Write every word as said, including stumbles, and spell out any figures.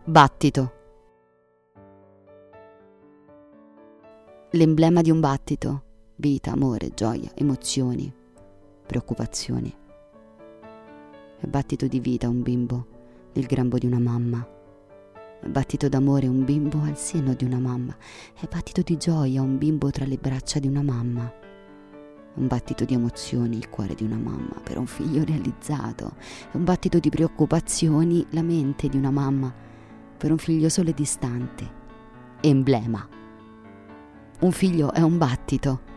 Battito. L'emblema di un battito: vita, amore, gioia, emozioni, preoccupazioni. È battito di vita un bimbo nel grembo di una mamma. È battito d'amore un bimbo al seno di una mamma. È battito di gioia un bimbo tra le braccia di una mamma. È un battito di emozioni il cuore di una mamma per un figlio realizzato. È un battito di preoccupazioni la mente di una mamma per un figlio solo e distante. Emblema. Un figlio è un battito